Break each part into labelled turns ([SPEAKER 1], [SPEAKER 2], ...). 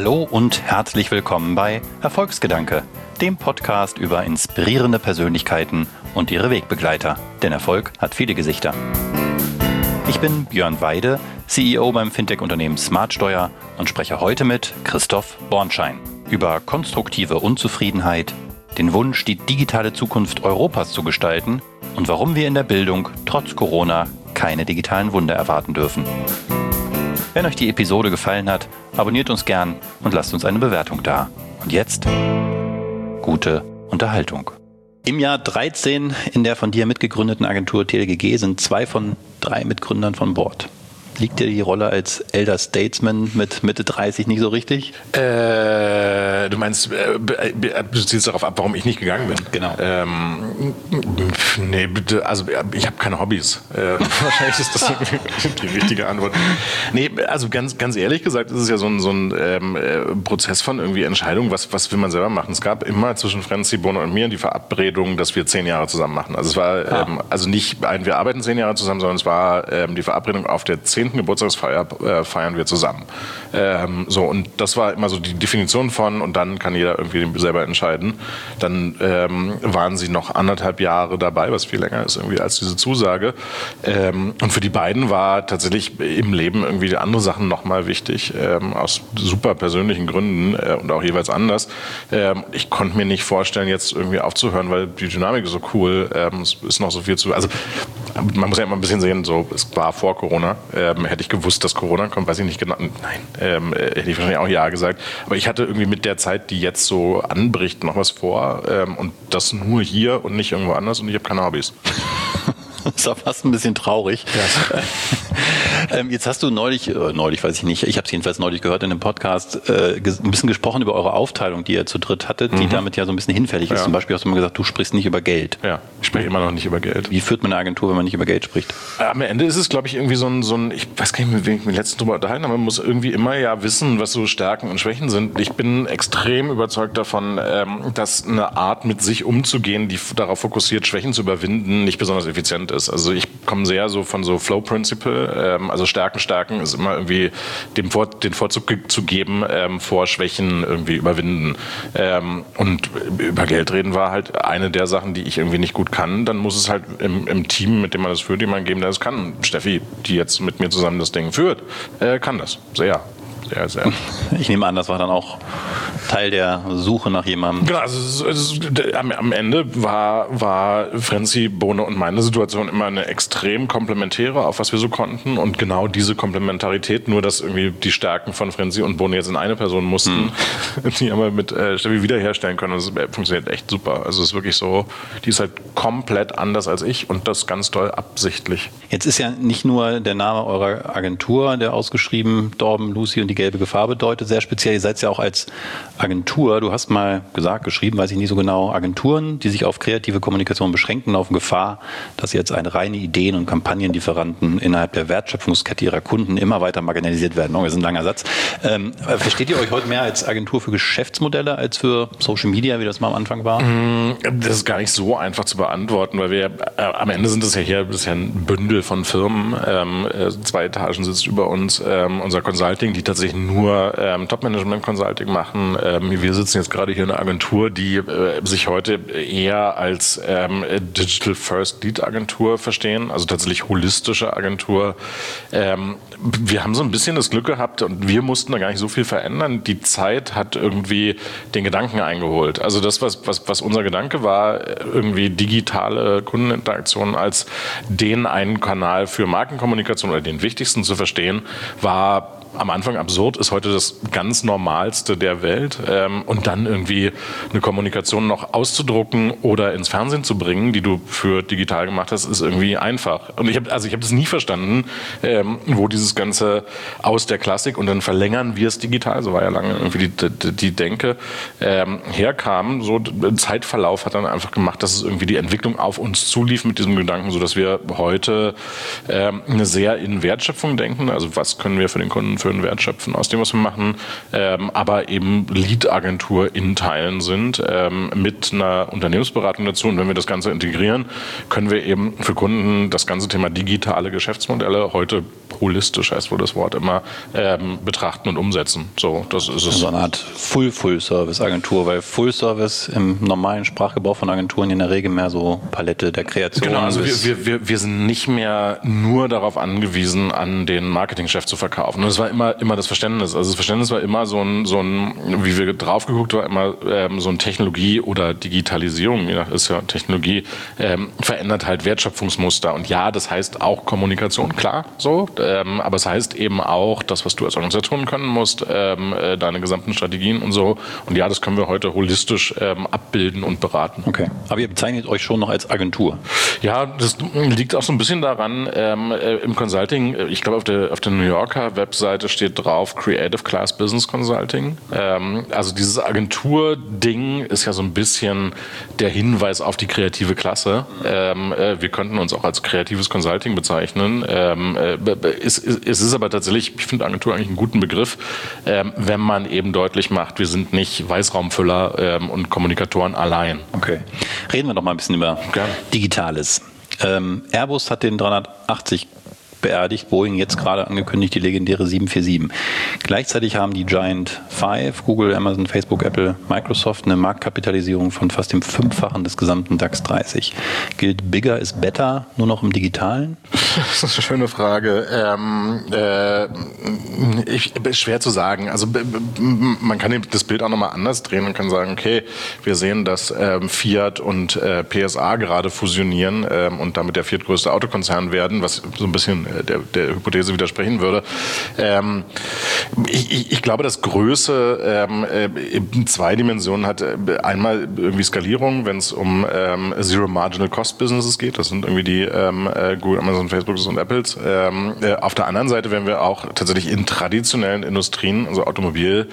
[SPEAKER 1] Hallo und herzlich willkommen bei Erfolgsgedanke, dem Podcast über inspirierende Persönlichkeiten und ihre Wegbegleiter. Denn Erfolg hat viele Gesichter. Ich bin Björn Weide, CEO beim Fintech-Unternehmen Smartsteuer und spreche heute mit Christoph Bornschein über konstruktive Unzufriedenheit, den Wunsch, die digitale Zukunft Europas zu gestalten und warum wir in der Bildung trotz Corona keine digitalen Wunder erwarten dürfen. Wenn euch die Episode gefallen hat, abonniert uns gern und lasst uns eine Bewertung da. Und jetzt gute Unterhaltung. Im Jahr 13 in der von dir mitgegründeten Agentur TLGG sind 2 von 3 Mitgründern von Bord. Liegt dir die Rolle als Elder Statesman mit Mitte 30 nicht so richtig?
[SPEAKER 2] Du meinst, du zielst darauf ab, warum ich nicht gegangen bin?
[SPEAKER 1] Genau.
[SPEAKER 2] Nee, bitte, also ich habe keine Hobbys. Wahrscheinlich ist das die richtige Antwort. Nee, also ganz ehrlich gesagt, ist es ja so ein Prozess von irgendwie Entscheidungen, was will man selber machen. Es gab immer zwischen Franzi, Bono und mir die Verabredung, dass wir 10 Jahre zusammen machen. Also es war also nicht wir arbeiten 10 Jahre zusammen, sondern es war die Verabredung auf der 10. Geburtstagsfeier feiern wir zusammen. So, und das war immer so die Definition von, und dann kann jeder irgendwie selber entscheiden. Dann waren sie noch 1,5 Jahre dabei, was viel länger ist irgendwie als diese Zusage. Und für die beiden war tatsächlich im Leben irgendwie andere Sachen nochmal wichtig, aus super persönlichen Gründen und auch jeweils anders. Ich konnte mir nicht vorstellen, jetzt irgendwie aufzuhören, weil die Dynamik ist so cool, es ist noch so viel zu... Also man muss ja immer ein bisschen sehen, so, es war vor Corona. Hätte ich gewusst, dass Corona kommt, weiß ich nicht genau. Nein, hätte ich wahrscheinlich auch ja gesagt. Aber ich hatte irgendwie mit der Zeit, die jetzt so anbricht, noch was vor. Und das nur hier und nicht irgendwo anders. Und ich habe keine Hobbys.
[SPEAKER 1] Das ist auch fast ein bisschen traurig. Ja. Jetzt hast du neulich weiß ich nicht, ich habe es jedenfalls neulich gehört in einem Podcast, ein bisschen gesprochen über eure Aufteilung, die ihr zu dritt hattet, die damit ja so ein bisschen hinfällig ist. Zum Beispiel hast du mal gesagt, du sprichst nicht über Geld.
[SPEAKER 2] Ja, ich spreche immer noch nicht über Geld.
[SPEAKER 1] Wie führt man eine Agentur, wenn man nicht über Geld spricht?
[SPEAKER 2] Am Ende ist es, glaube ich, irgendwie so ein ich weiß gar nicht, mit wem ich mich letztens drüber unterhalten habe, man muss irgendwie immer ja wissen, was so Stärken und Schwächen sind. Ich bin extrem überzeugt davon, dass eine Art, mit sich umzugehen, die darauf fokussiert, Schwächen zu überwinden, nicht besonders effizient ist. Also ich komme sehr so von so Flow Principle, also Stärken ist immer irgendwie den Vorzug zu geben vor Schwächen irgendwie überwinden. Und über Geld reden war halt eine der Sachen, die ich irgendwie nicht gut kann. Dann muss es halt im Team, mit dem man das führt, jemanden geben, der das kann. Steffi, die jetzt mit mir zusammen das Ding führt, kann das. Sehr. Sehr.
[SPEAKER 1] Ich nehme an, das war dann auch Teil der Suche nach jemandem.
[SPEAKER 2] Genau, also am Ende war Franzi, Bono und meine Situation immer eine extrem komplementäre, auf was wir so konnten. Und genau diese Komplementarität, nur dass irgendwie die Stärken von Franzi und Bono jetzt in eine Person mussten, die haben wir mit Steffi wiederherstellen können. Und das funktioniert echt super. Also es ist wirklich so, die ist halt komplett anders als ich und das ganz doll absichtlich.
[SPEAKER 1] Jetzt ist ja nicht nur der Name eurer Agentur, der ausgeschrieben Dorben, Lucy und die gelbe Gefahr bedeutet, sehr speziell. Ihr seid ja auch als Agentur, du hast mal geschrieben, weiß ich nicht so genau, Agenturen, die sich auf kreative Kommunikation beschränken, auf Gefahr, dass sie jetzt eine reine Ideen- und Kampagnenlieferanten innerhalb der Wertschöpfungskette ihrer Kunden immer weiter marginalisiert werden. Das ist ein langer Satz. Versteht ihr euch heute mehr als Agentur für Geschäftsmodelle als für Social Media, wie das mal am Anfang war?
[SPEAKER 2] Das ist gar nicht so einfach zu beantworten, weil wir am Ende sind das ja ein Bündel von Firmen. 2 Etagen sitzt über uns unser Consulting, die tatsächlich nur Top-Management-Consulting machen. Wir sitzen jetzt gerade hier in einer Agentur, die sich heute eher als Digital First Lead Agentur verstehen, also tatsächlich holistische Agentur. Wir haben so ein bisschen das Glück gehabt und wir mussten da gar nicht so viel verändern. Die Zeit hat irgendwie den Gedanken eingeholt. Also das, was unser Gedanke war, irgendwie digitale Kundeninteraktionen als den einen Kanal für Markenkommunikation oder den wichtigsten zu verstehen, war am Anfang absurd, ist heute das ganz Normalste der Welt. Und dann irgendwie eine Kommunikation noch auszudrucken oder ins Fernsehen zu bringen, die du für digital gemacht hast, ist irgendwie einfach. Und ich habe das nie verstanden, wo dieses Ganze aus der Klassik und dann verlängern wir es digital, so war ja lange irgendwie die Denke, herkam. So ein Zeitverlauf hat dann einfach gemacht, dass es irgendwie die Entwicklung auf uns zulief mit diesem Gedanken, sodass wir heute eine sehr in Wertschöpfung denken. Also was können wir für den Kunden für einen Wert schöpfen aus dem, was wir machen, aber eben Lead-Agentur in Teilen sind, mit einer Unternehmensberatung dazu. Und wenn wir das Ganze integrieren, können wir eben für Kunden das ganze Thema digitale Geschäftsmodelle heute holistisch heißt wohl das Wort immer, betrachten und umsetzen. So, das ist es.
[SPEAKER 1] So eine Art Full-Service-Agentur, weil Full-Service im normalen Sprachgebrauch von Agenturen in der Regel mehr so Palette der Kreation.
[SPEAKER 2] Genau, also wir sind nicht mehr nur darauf angewiesen, an den Marketingchef zu verkaufen. Und das war immer das Verständnis. Also das Verständnis war immer so ein wie wir drauf geguckt, war immer so ein Technologie oder Digitalisierung, je nach ist ja Technologie, verändert halt Wertschöpfungsmuster. Und ja, das heißt auch Kommunikation, klar, so. Aber es heißt eben auch, das, was du als Organisation können musst, deine gesamten Strategien und so. Und ja, das können wir heute holistisch abbilden und beraten.
[SPEAKER 1] Okay, aber ihr bezeichnet euch schon noch als Agentur.
[SPEAKER 2] Ja, das liegt auch so ein bisschen daran, im Consulting, ich glaube auf der New Yorker Webseite steht drauf Creative Class Business Consulting. Also dieses Agentur-Ding ist ja so ein bisschen der Hinweis auf die kreative Klasse. Wir könnten uns auch als kreatives Consulting bezeichnen. Es ist aber tatsächlich, ich finde Agentur eigentlich einen guten Begriff, wenn man eben deutlich macht, wir sind nicht Weißraumfüller und Kommunikatoren allein.
[SPEAKER 1] Okay, reden wir doch mal ein bisschen über Digitales. Airbus hat den 380 beerdigt, Boeing jetzt gerade angekündigt, die legendäre 747. Gleichzeitig haben die Giant Five, Google, Amazon, Facebook, Apple, Microsoft, eine Marktkapitalisierung von fast dem Fünffachen des gesamten DAX 30. Gilt Bigger is Better nur noch im Digitalen?
[SPEAKER 2] Das ist eine schöne Frage. Ist schwer zu sagen. Also man kann das Bild auch nochmal anders drehen und kann sagen, okay, wir sehen, dass Fiat und PSA gerade fusionieren und damit der viertgrößte Autokonzern werden, was so ein bisschen der Hypothese widersprechen würde. Ich glaube, dass Größe in zwei Dimensionen hat. Einmal irgendwie Skalierung, wenn es um Zero Marginal Cost Businesses geht. Das sind irgendwie die Google, Amazon, Facebook und Apples. Auf der anderen Seite werden wir auch tatsächlich in traditionellen Industrien, also Automobil,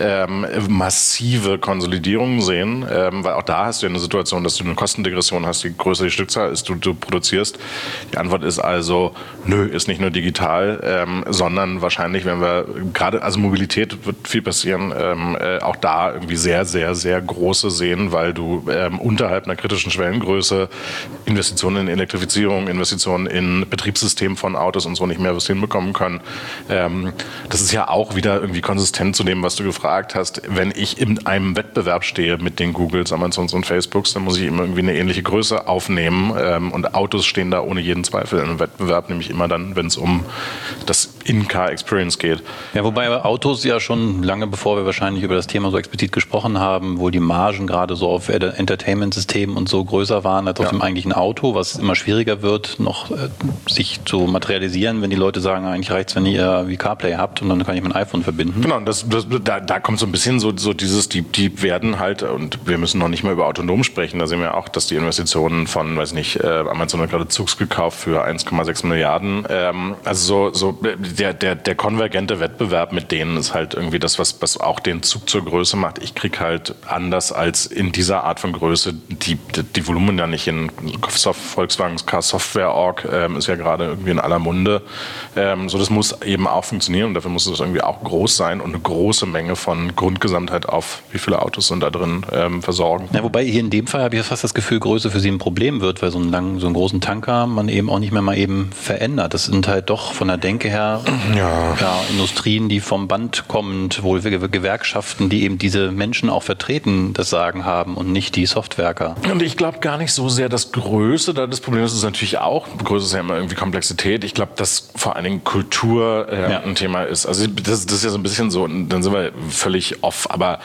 [SPEAKER 2] massive Konsolidierungen sehen, weil auch da hast du ja eine Situation, dass du eine Kostendegression hast, je größer die Stückzahl ist, du produzierst. Die Antwort ist also, nö, ist nicht nur digital, sondern wahrscheinlich, wenn wir gerade, also Mobilität wird viel passieren, auch da irgendwie sehr, sehr, sehr große sehen, weil du unterhalb einer kritischen Schwellengröße Investitionen in Elektrifizierung, Investitionen in Betriebssystem von Autos und so nicht mehr was hinbekommen können. Das ist ja auch wieder irgendwie konsistent zu dem, was du gefragt hast. Wenn ich in einem Wettbewerb stehe mit den Googles, Amazons und Facebooks, dann muss ich immer irgendwie eine ähnliche Größe aufnehmen und Autos stehen da ohne jeden Zweifel in einem Wettbewerb, nämlich immer dann, wenn es um das In-Car-Experience geht.
[SPEAKER 1] Ja, wobei Autos ja schon lange, bevor wir wahrscheinlich über das Thema so explizit gesprochen haben, wohl die Margen gerade so auf Entertainment-Systemen und so größer waren als auf dem eigentlichen Auto, was immer schwieriger wird, noch sich zu materialisieren, wenn die Leute sagen, eigentlich reicht es, wenn ihr wie CarPlay habt und dann kann ich mein iPhone verbinden.
[SPEAKER 2] Genau, da kommt so ein bisschen so dieses, die werden halt, und wir müssen noch nicht mal über autonom sprechen, da sehen wir auch, dass die Investitionen von, weiß nicht, Amazon hat gerade Zugs gekauft für 1,6 Milliarden. Also so der konvergente Wettbewerb mit denen ist halt irgendwie das, was auch den Zug zur Größe macht. Ich krieg halt anders als in dieser Art von Größe die Volumen ja nicht in Volkswagens Car Software Org ist ja gerade irgendwie in aller Munde. So, das muss eben auch funktionieren und dafür muss es irgendwie auch groß sein und eine große Menge von Grundgesamtheit auf wie viele Autos sind da drin versorgen.
[SPEAKER 1] Ja, wobei hier in dem Fall habe ich fast das Gefühl, Größe für sie ein Problem wird, weil so einen großen Tanker man eben auch nicht mehr mal eben verändert. Das sind halt doch von der Denke her Industrien, die vom Band kommend, wohl Gewerkschaften, die eben diese Menschen auch vertreten, das Sagen haben und nicht die Softwerker.
[SPEAKER 2] Und ich glaube gar nicht so sehr, dass Größe da das Problem ist. Das ist natürlich auch, Größe ist ja immer irgendwie Komplexität. Ich glaube, dass vor allen Dingen Kultur ein Thema ist. Also das ist ja so ein bisschen so, dann sind wir völlig off, aber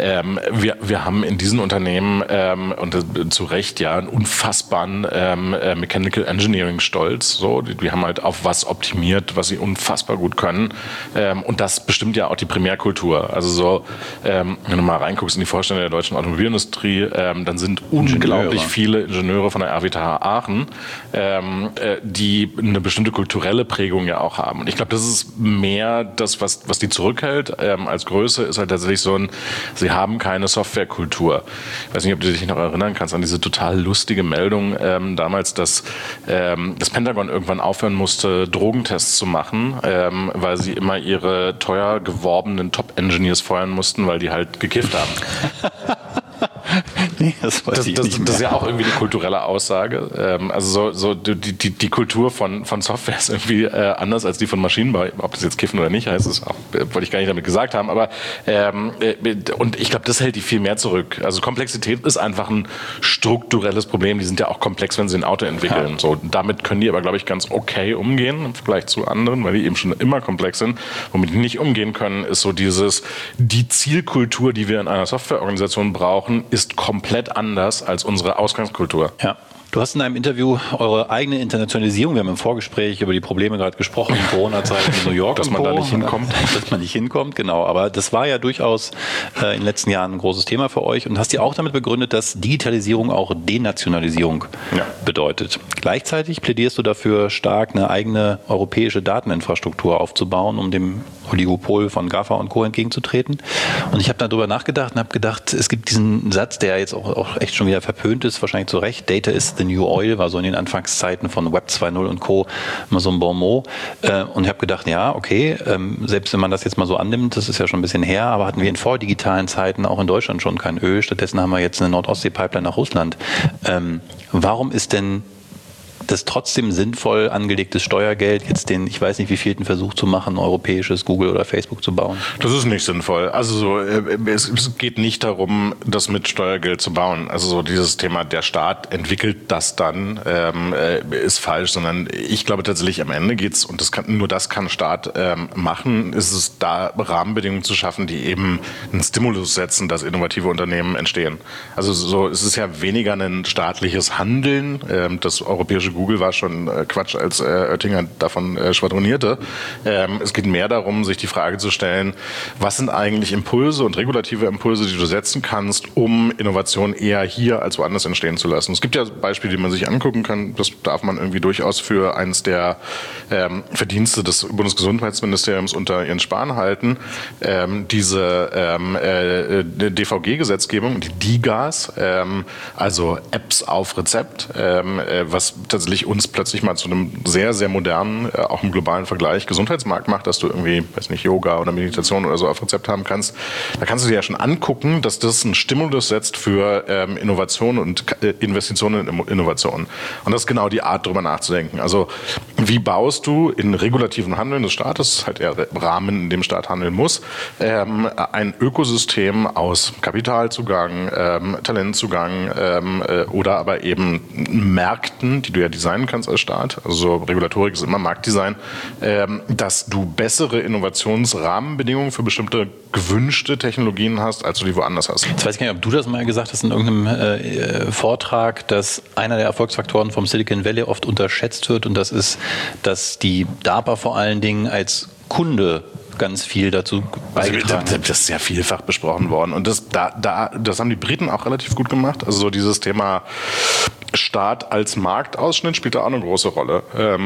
[SPEAKER 2] wir haben in diesen Unternehmen und zu Recht ja einen unfassbaren Mechanical Engineering Stolz. So, die haben halt auf was optimiert, was sie unfassbar gut können. Und das bestimmt ja auch die Primärkultur. Also so, wenn du mal reinguckst in die Vorstände der deutschen Automobilindustrie, dann sind unglaublich viele Ingenieure von der RWTH Aachen, die eine bestimmte kulturelle Prägung ja auch haben. Und ich glaube, das ist mehr das, was die zurückhält als Größe, ist halt tatsächlich so sie haben keine Softwarekultur. Ich weiß nicht, ob du dich noch erinnern kannst an diese total lustige Meldung damals, dass das Pentagon irgendwann aufhören musste, Drogentests zu machen, weil sie immer ihre teuer geworbenen Top-Engineers feuern mussten, weil die halt gekifft haben.
[SPEAKER 1] Nee, das weiß ich nicht mehr.
[SPEAKER 2] Das ist ja auch irgendwie eine kulturelle Aussage. Also die Kultur von Software ist irgendwie anders als die von Maschinenbau. Ob das jetzt Kiffen oder nicht heißt, das auch, wollte ich gar nicht damit gesagt haben. Aber und ich glaube, das hält die viel mehr zurück. Also Komplexität ist einfach ein strukturelles Problem. Die sind ja auch komplex, wenn sie ein Auto entwickeln. Ja. So, damit können die aber, glaube ich, ganz okay umgehen im Vergleich zu anderen, weil die eben schon immer komplex sind. Womit die nicht umgehen können, ist so die Zielkultur, die wir in einer Softwareorganisation brauchen, ist komplett anders als unsere Ausgangskultur.
[SPEAKER 1] Ja. Du hast in einem Interview eure eigene Internationalisierung, wir haben im Vorgespräch über die Probleme gerade gesprochen, in Corona-Zeiten in New York.
[SPEAKER 2] Dass man da nicht hinkommt.
[SPEAKER 1] Dass man nicht hinkommt, genau. Aber das war ja durchaus in den letzten Jahren ein großes Thema für euch und hast ja auch damit begründet, dass Digitalisierung auch Denationalisierung bedeutet. Gleichzeitig plädierst du dafür, stark eine eigene europäische Dateninfrastruktur aufzubauen, um dem Oligopol von GAFA und Co. entgegenzutreten. Und ich habe darüber nachgedacht und habe gedacht, es gibt diesen Satz, der jetzt auch echt schon wieder verpönt ist, wahrscheinlich zu Recht, Data is the new oil, war so in den Anfangszeiten von Web 2.0 und Co. immer so ein Bon mot. Und ich habe gedacht, ja, okay, selbst wenn man das jetzt mal so annimmt, das ist ja schon ein bisschen her, aber hatten wir in vordigitalen Zeiten auch in Deutschland schon kein Öl. Stattdessen haben wir jetzt eine Nord-Ostsee-Pipeline nach Russland. Warum ist denn das trotzdem sinnvoll angelegtes Steuergeld, jetzt den, ich weiß nicht, wievielten Versuch zu machen, europäisches Google oder Facebook zu bauen?
[SPEAKER 2] Das ist nicht sinnvoll. Also es geht nicht darum, das mit Steuergeld zu bauen. Also so dieses Thema, der Staat entwickelt das dann, ist falsch, sondern ich glaube tatsächlich am Ende geht's, und das kann Staat machen, ist es da Rahmenbedingungen zu schaffen, die eben einen Stimulus setzen, dass innovative Unternehmen entstehen. Also so, es ist ja weniger ein staatliches Handeln, das europäische Google war schon Quatsch, als Oettinger davon schwadronierte. Es geht mehr darum, sich die Frage zu stellen, was sind eigentlich Impulse und regulative Impulse, die du setzen kannst, um Innovation eher hier als woanders entstehen zu lassen. Es gibt ja Beispiele, die man sich angucken kann. Das darf man irgendwie durchaus für eines der Verdienste des Bundesgesundheitsministeriums unter Jens Spahn halten. Diese DVG-Gesetzgebung, die DiGAs, also Apps auf Rezept, was tatsächlich uns plötzlich mal zu einem sehr, sehr modernen, auch im globalen Vergleich, Gesundheitsmarkt macht, dass du irgendwie, weiß nicht, Yoga oder Meditation oder so auf Rezept haben kannst. Da kannst du dir ja schon angucken, dass das einen Stimulus setzt für Innovation und Investitionen in Innovation. Und das ist genau die Art, darüber nachzudenken. Also wie baust du in regulativen Handeln des Staates, halt eher Rahmen, in dem Staat handeln muss, ein Ökosystem aus Kapitalzugang, Talentzugang oder aber eben Märkten, die du ja designen kannst als Staat, also Regulatorik ist immer Marktdesign, dass du bessere Innovationsrahmenbedingungen für bestimmte gewünschte Technologien hast, als du die woanders hast.
[SPEAKER 1] Jetzt weiß ich gar nicht, ob du das mal gesagt hast in irgendeinem Vortrag, dass einer der Erfolgsfaktoren vom Silicon Valley oft unterschätzt wird und das ist, dass die DARPA vor allen Dingen als Kunde ganz viel dazu beigetragen.
[SPEAKER 2] Also, das ist ja vielfach besprochen worden und das haben die Briten auch relativ gut gemacht. Also so dieses Thema Staat als Marktausschnitt spielt da auch eine große Rolle.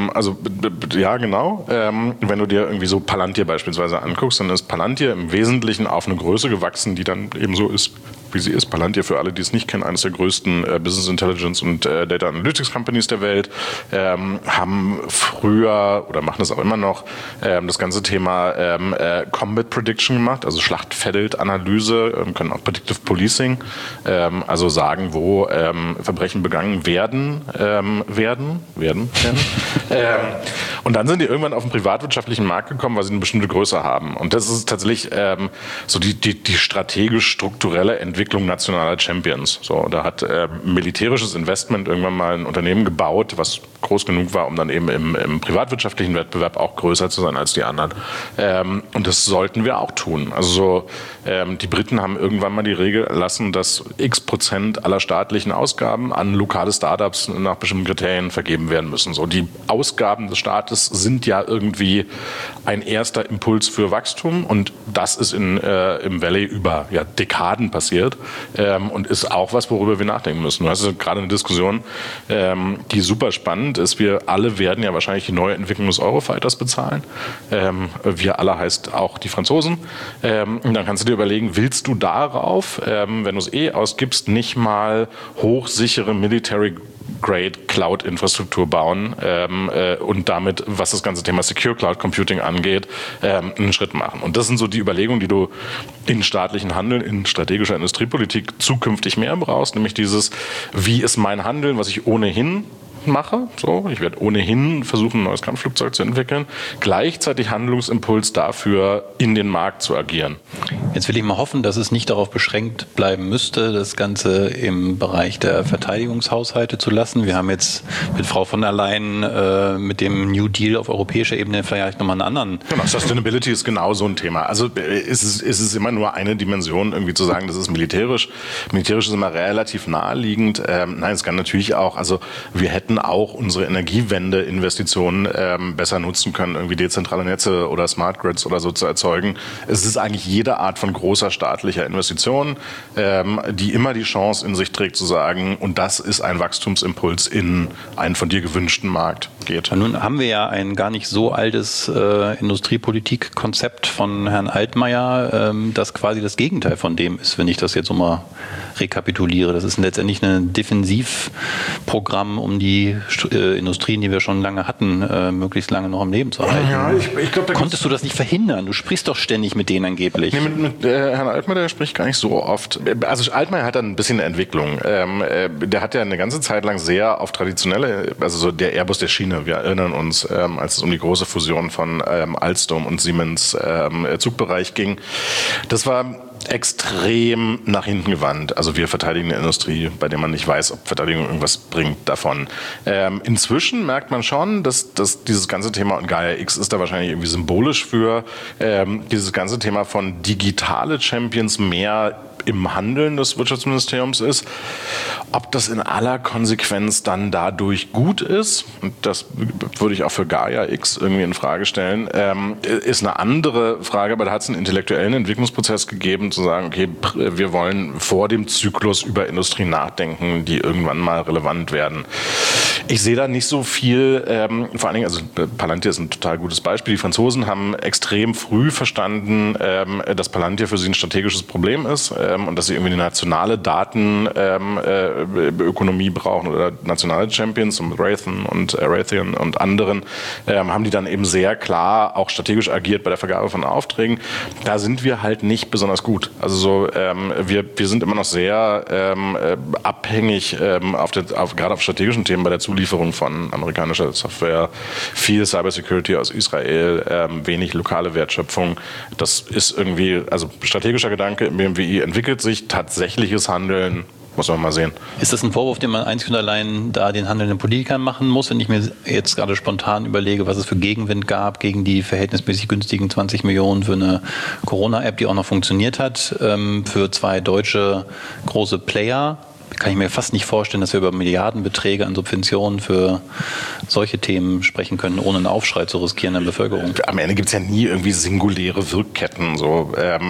[SPEAKER 2] Ja, genau. Wenn du dir irgendwie so Palantir beispielsweise anguckst, dann ist Palantir im Wesentlichen auf eine Größe gewachsen, die dann eben so ist, wie sie ist. Palantir, für alle, die es nicht kennen, eines der größten Business Intelligence und Data Analytics Companies der Welt, haben früher oder machen das auch immer noch das ganze Thema Combat Prediction gemacht, also Schlachtfeldanalyse, können auch Predictive Policing, also sagen, wo Verbrechen begangen werden. Und dann sind die irgendwann auf den privatwirtschaftlichen Markt gekommen, weil sie eine bestimmte Größe haben. Und das ist tatsächlich so die strategisch-strukturelle Entwicklung nationaler Champions. So, da hat militärisches Investment irgendwann mal ein Unternehmen gebaut, was groß genug war, um dann eben im privatwirtschaftlichen Wettbewerb auch größer zu sein als die anderen. Und das sollten wir auch tun. Also die Briten haben irgendwann mal die Regel erlassen, dass x% aller staatlichen Ausgaben an lokale Startups nach bestimmten Kriterien vergeben werden müssen. So, die Ausgaben des Staates sind ja irgendwie ein erster Impuls für Wachstum und das ist im Valley über Dekaden passiert und ist auch was, worüber wir nachdenken müssen. Du hast gerade eine Diskussion, die super spannend ist. Wir alle werden ja wahrscheinlich die neue Entwicklung des Eurofighters bezahlen. Wir alle heißt auch die Franzosen. Und dann kannst du dir überlegen, willst du darauf, wenn du es ausgibst, nicht mal hochsichere Military-Grade Cloud-Infrastruktur bauen und damit, was das ganze Thema Secure Cloud Computing angeht, einen Schritt machen. Und das sind so die Überlegungen, die du in staatlichen Handeln, in strategischer Industriepolitik zukünftig mehr brauchst, nämlich dieses, wie ist mein Handeln, was ich ohnehin mache. So, ich werde ohnehin versuchen, ein neues Kampfflugzeug zu entwickeln. Gleichzeitig Handlungsimpuls dafür, in den Markt zu agieren.
[SPEAKER 1] Jetzt will ich mal hoffen, dass es nicht darauf beschränkt bleiben müsste, das Ganze im Bereich der Verteidigungshaushalte zu lassen. Wir haben jetzt mit Frau von der Leyen mit dem New Deal auf europäischer Ebene vielleicht nochmal einen anderen.
[SPEAKER 2] Genau, Sustainability ist genau so ein Thema. Also ist es immer nur eine Dimension, irgendwie zu sagen, das ist militärisch. Militärisch ist immer relativ naheliegend. Nein, es kann natürlich auch, also wir hätten auch unsere Energiewende-Investitionen besser nutzen können, irgendwie dezentrale Netze oder Smart Grids oder so zu erzeugen. Es ist eigentlich jede Art von großer staatlicher Investition, die immer die Chance in sich trägt zu sagen, und das ist ein Wachstumsimpuls in einen von dir gewünschten Markt geht.
[SPEAKER 1] Und nun haben wir ja ein gar nicht so altes Industriepolitikkonzept von Herrn Altmaier, das quasi das Gegenteil von dem ist, wenn ich das jetzt so mal rekapituliere. Das ist letztendlich ein Defensivprogramm, um die Industrien, die wir schon lange hatten, möglichst lange noch am Leben zu halten.
[SPEAKER 2] Ja, ich glaub,
[SPEAKER 1] konntest du das nicht verhindern? Du sprichst doch ständig mit denen angeblich.
[SPEAKER 2] Nee, mit Herrn Altmaier, der spricht gar nicht so oft. Also Altmaier hat da ein bisschen eine Entwicklung. Der hat ja eine ganze Zeit lang sehr auf traditionelle, also so der Airbus der Schiene, wir erinnern uns, als es um die große Fusion von Alstom und Siemens Zugbereich ging. Das war extrem nach hinten gewandt. Also wir verteidigen eine Industrie, bei der man nicht weiß, ob Verteidigung irgendwas bringt davon. Inzwischen merkt man schon, dass dieses ganze Thema, und Gaia X ist da wahrscheinlich irgendwie symbolisch für, dieses ganze Thema von digitale Champions mehr im Handeln des Wirtschaftsministeriums ist. Ob das in aller Konsequenz dann dadurch gut ist, und das würde ich auch für Gaia X irgendwie in Frage stellen, ist eine andere Frage, aber da hat es einen intellektuellen Entwicklungsprozess gegeben, zu sagen, okay, wir wollen vor dem Zyklus über Industrie nachdenken, die irgendwann mal relevant werden. Ich sehe da nicht so viel, vor allen Dingen, also Palantir ist ein total gutes Beispiel. Die Franzosen haben extrem früh verstanden, dass Palantir für sie ein strategisches Problem ist und dass sie irgendwie eine nationale Datenökonomie brauchen oder nationale Champions, und mit Raytheon und anderen haben die dann eben sehr klar auch strategisch agiert bei der Vergabe von Aufträgen. Da sind wir halt nicht besonders gut. Also so, wir sind immer noch sehr abhängig gerade auf strategischen Themen bei der Zulieferung von amerikanischer Software, viel Cybersecurity aus Israel, wenig lokale Wertschöpfung. Das ist irgendwie, also strategischer Gedanke im BMWI entwickelt sich, tatsächliches Handeln muss man mal sehen.
[SPEAKER 1] Ist das ein Vorwurf, den man einzig und allein da den handelnden Politikern machen muss, wenn ich mir jetzt gerade spontan überlege, was es für Gegenwind gab gegen die verhältnismäßig günstigen 20 Millionen für eine Corona-App, die auch noch funktioniert hat, für 2 deutsche große Player? Kann ich mir fast nicht vorstellen, dass wir über Milliardenbeträge an Subventionen für solche Themen sprechen können, ohne einen Aufschrei zu riskieren in der Bevölkerung.
[SPEAKER 2] Am Ende gibt es ja nie irgendwie singuläre Wirkketten. So.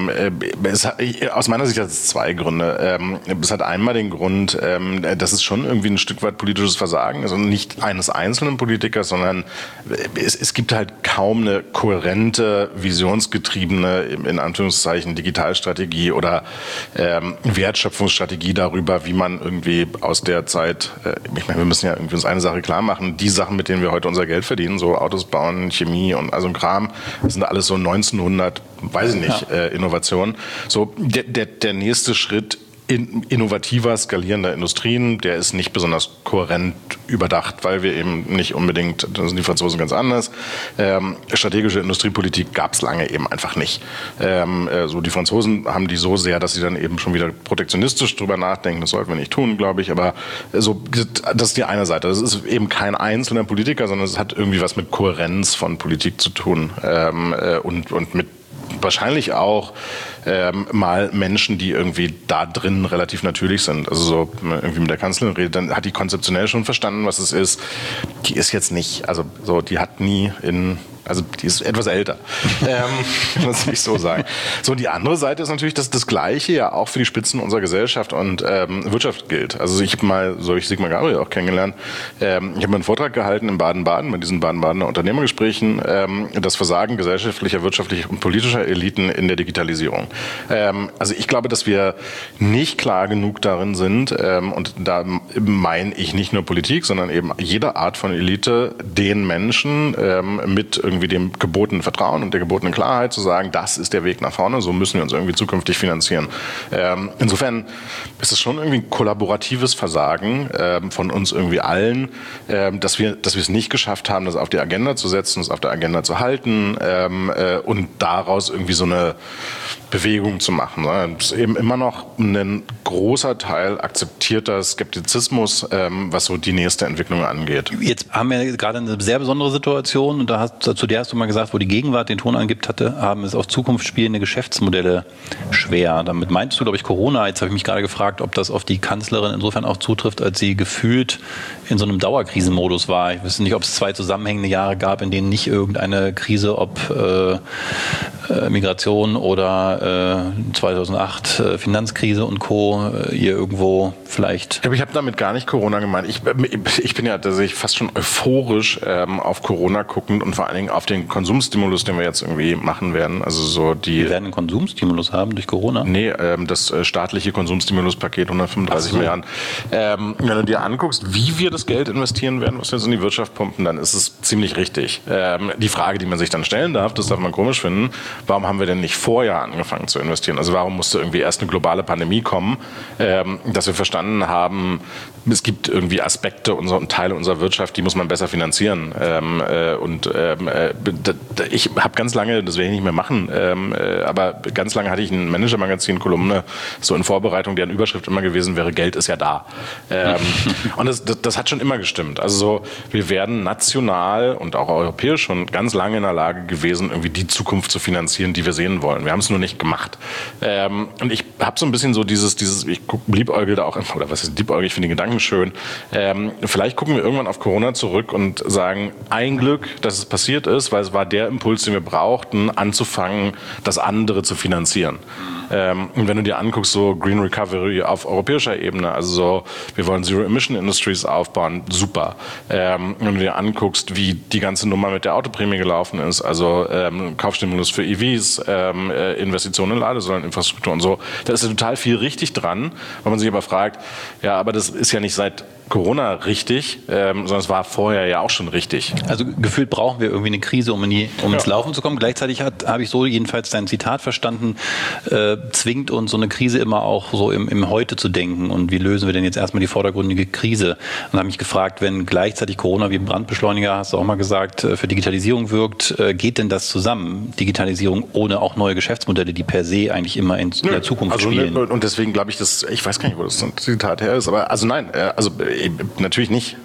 [SPEAKER 2] Aus meiner Sicht hat es 2 Gründe. Es hat einmal den Grund, dass es schon irgendwie ein Stück weit politisches Versagen ist, und nicht eines einzelnen Politikers, sondern es gibt halt kaum eine kohärente, visionsgetriebene, in Anführungszeichen, Digitalstrategie oder Wertschöpfungsstrategie darüber, wie man irgendwie aus der Zeit, ich meine, wir müssen ja irgendwie uns eine Sache klar machen, die Sachen, mit denen wir heute unser Geld verdienen, so Autos bauen, Chemie und also ein Kram, das sind alles so 1900, weiß ich nicht, Innovationen. So, der nächste Schritt innovativer, skalierender Industrien, der ist nicht besonders kohärent überdacht, weil wir eben nicht unbedingt, da sind die Franzosen ganz anders, strategische Industriepolitik gab es lange eben einfach nicht. So die Franzosen haben die so sehr, dass sie dann eben schon wieder protektionistisch drüber nachdenken, das sollten wir nicht tun, glaube ich, aber so, das ist die eine Seite. Das ist eben kein einzelner Politiker, sondern es hat irgendwie was mit Kohärenz von Politik zu tun und mit wahrscheinlich auch mal Menschen, die irgendwie da drin relativ natürlich sind. Also so irgendwie mit der Kanzlerin redet, dann hat die konzeptionell schon verstanden, was es ist. Die ist jetzt nicht, also so, die hat nie also die ist etwas älter, muss ich so sagen. So, die andere Seite ist natürlich, dass das Gleiche ja auch für die Spitzen unserer Gesellschaft und Wirtschaft gilt. Also ich habe Sigmar Gabriel auch kennengelernt. Ich habe mal einen Vortrag gehalten in Baden-Baden, bei diesen Baden-Badener Unternehmergesprächen, das Versagen gesellschaftlicher, wirtschaftlicher und politischer Eliten in der Digitalisierung. Also ich glaube, dass wir nicht klar genug darin sind, und da meine ich nicht nur Politik, sondern eben jede Art von Elite, den Menschen mit irgendwie dem gebotenen Vertrauen und der gebotenen Klarheit zu sagen, das ist der Weg nach vorne, so müssen wir uns irgendwie zukünftig finanzieren. Insofern ist es schon irgendwie ein kollaboratives Versagen von uns irgendwie allen, dass wir es nicht geschafft haben, das auf die Agenda zu setzen, das auf der Agenda zu halten und daraus irgendwie so eine Bewegung zu machen. Es ist eben immer noch ein großer Teil akzeptierter Skeptizismus, was so die nächste Entwicklung angeht.
[SPEAKER 1] Jetzt haben wir gerade eine sehr besondere Situation und zu der hast du mal gesagt, wo die Gegenwart den Ton angibt hatte, haben es auf Zukunft spielende Geschäftsmodelle schwer. Damit meinst du, glaube ich, Corona. Jetzt habe ich mich gerade gefragt, ob das auf die Kanzlerin insofern auch zutrifft, als sie gefühlt in so einem Dauerkrisenmodus war. Ich wüsste nicht, ob es 2 zusammenhängende Jahre gab, in denen nicht irgendeine Krise, ob Migration oder 2008 Finanzkrise und Co. Ihr irgendwo vielleicht...
[SPEAKER 2] Ich habe damit gar nicht Corona gemeint. Ich bin ja tatsächlich fast schon euphorisch auf Corona guckend und vor allen Dingen auf den Konsumstimulus, den wir jetzt irgendwie machen werden. Also so
[SPEAKER 1] wir werden einen Konsumstimulus haben durch Corona?
[SPEAKER 2] Nee, das staatliche Konsumstimuluspaket 135 Milliarden. Wenn du dir anguckst, wie wir das Geld investieren werden, was wir jetzt in die Wirtschaft pumpen, dann ist es ziemlich richtig. Die Frage, die man sich dann stellen darf, das darf man komisch finden, warum haben wir denn nicht vorher angefangen zu investieren? Also warum musste irgendwie erst eine globale Pandemie kommen, dass wir verstanden haben, es gibt irgendwie Aspekte und Teile unserer Wirtschaft, die muss man besser finanzieren. Ich habe ganz lange, das werde ich nicht mehr machen, aber ganz lange hatte ich ein Manager-Magazin-Kolumne, so in Vorbereitung, deren Überschrift immer gewesen wäre, Geld ist ja da. Und das hat schon immer gestimmt. Also so, wir werden national und auch europäisch schon ganz lange in der Lage gewesen, irgendwie die Zukunft zu finanzieren, die wir sehen wollen. Wir haben es nur nicht gemacht. Und ich habe so ein bisschen so dieses ich liebäugel da auch, oder was ist liebäugel, ich finde den Gedanken schön. Vielleicht gucken wir irgendwann auf Corona zurück und sagen, ein Glück, dass es passiert ist, weil es war der Impuls, den wir brauchten, anzufangen, das andere zu finanzieren. Und wenn du dir anguckst, so Green Recovery auf europäischer Ebene, also so, wir wollen Zero-Emission Industries aufbauen, super. Wenn du dir anguckst, wie die ganze Nummer mit der Autoprämie gelaufen ist, also Kaufstimulus für EVs, Investitionen in Ladesäuleninfrastruktur und so, da ist ja total viel richtig dran, weil man sich aber fragt, ja, aber das ist ja nicht seit Corona richtig, sondern es war vorher ja auch schon richtig.
[SPEAKER 1] Also gefühlt brauchen wir irgendwie eine Krise, um ins Laufen zu kommen. Gleichzeitig habe ich so jedenfalls dein Zitat verstanden, zwingt uns so eine Krise immer auch so im Heute zu denken. Und wie lösen wir denn jetzt erstmal die vordergründige Krise? Und habe mich gefragt, wenn gleichzeitig Corona wie ein Brandbeschleuniger, hast du auch mal gesagt, für Digitalisierung wirkt, geht denn das zusammen? Digitalisierung ohne auch neue Geschäftsmodelle, die per se eigentlich immer in der Zukunft spielen.
[SPEAKER 2] Und deswegen glaube ich, ich weiß gar nicht, wo das Zitat her ist, aber also nein, natürlich nicht.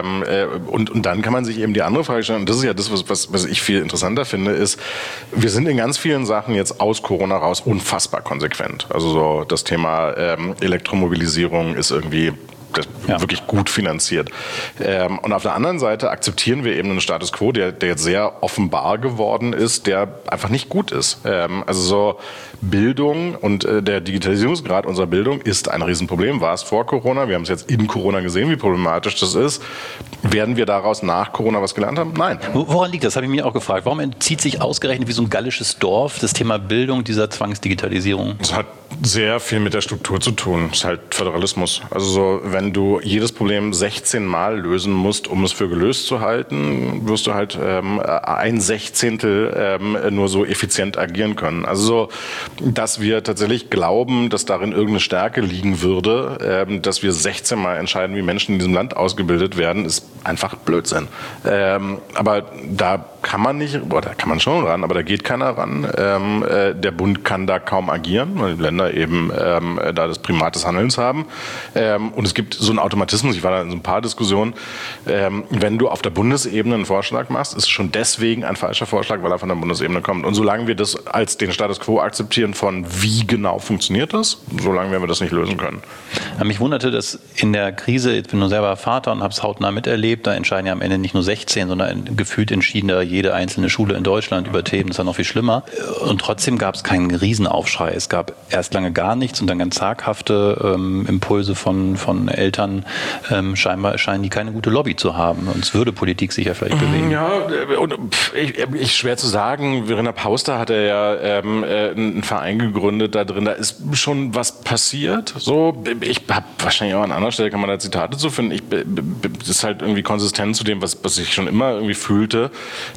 [SPEAKER 2] Und dann kann man sich eben die andere Frage stellen, und das ist ja das, was ich viel interessanter finde, ist, wir sind in ganz vielen Sachen jetzt aus Corona raus unfassbar konsequent. Also so das Thema Elektromobilisierung ist irgendwie wirklich gut finanziert. Und auf der anderen Seite akzeptieren wir eben einen Status quo, der jetzt sehr offenbar geworden ist, der einfach nicht gut ist. Also so Bildung und der Digitalisierungsgrad unserer Bildung ist ein Riesenproblem. War es vor Corona? Wir haben es jetzt in Corona gesehen, wie problematisch das ist. Werden wir daraus nach Corona was gelernt haben? Nein.
[SPEAKER 1] Woran liegt das? Habe ich mich auch gefragt. Warum entzieht sich ausgerechnet wie so ein gallisches Dorf das Thema Bildung dieser Zwangsdigitalisierung?
[SPEAKER 2] Es hat sehr viel mit der Struktur zu tun. Es ist halt Föderalismus. Also so, wenn du jedes Problem 16 Mal lösen musst, um es für gelöst zu halten, wirst du halt 1/16 nur so effizient agieren können. Also so, dass wir tatsächlich glauben, dass darin irgendeine Stärke liegen würde, dass wir 16 Mal entscheiden, wie Menschen in diesem Land ausgebildet werden, ist einfach Blödsinn. Aber da kann man nicht, oder da kann man schon ran, aber da geht keiner ran. Der Bund kann da kaum agieren, weil die Länder eben da das Primat des Handelns haben. Und es gibt so einen Automatismus, ich war da in so ein paar Diskussionen, wenn du auf der Bundesebene einen Vorschlag machst, ist es schon deswegen ein falscher Vorschlag, weil er von der Bundesebene kommt. Und solange wir das als den Status quo akzeptieren von wie genau funktioniert das, solange werden wir das nicht lösen können.
[SPEAKER 1] Mich wunderte, dass in der Krise, ich bin nur selber Vater und habe es hautnah miterlebt, da entscheiden ja am Ende nicht nur 16, sondern gefühlt entschieden da jede einzelne Schule in Deutschland über Themen, das ist ja noch viel schlimmer. Und trotzdem gab es keinen Riesenaufschrei. Es gab erst lange gar nichts und dann ganz zaghafte Impulse von Eltern. Scheinbar scheinen die keine gute Lobby zu haben. Sonst würde Politik sich ja vielleicht bewegen.
[SPEAKER 2] Ja, und schwer zu sagen. Verena Pauster hat ja einen Verein gegründet da drin. Da ist schon was passiert. So, ich habe wahrscheinlich auch an anderer Stelle kann man da Zitate zu finden. Das ist halt irgendwie konsistent zu dem, was ich schon immer irgendwie fühlte,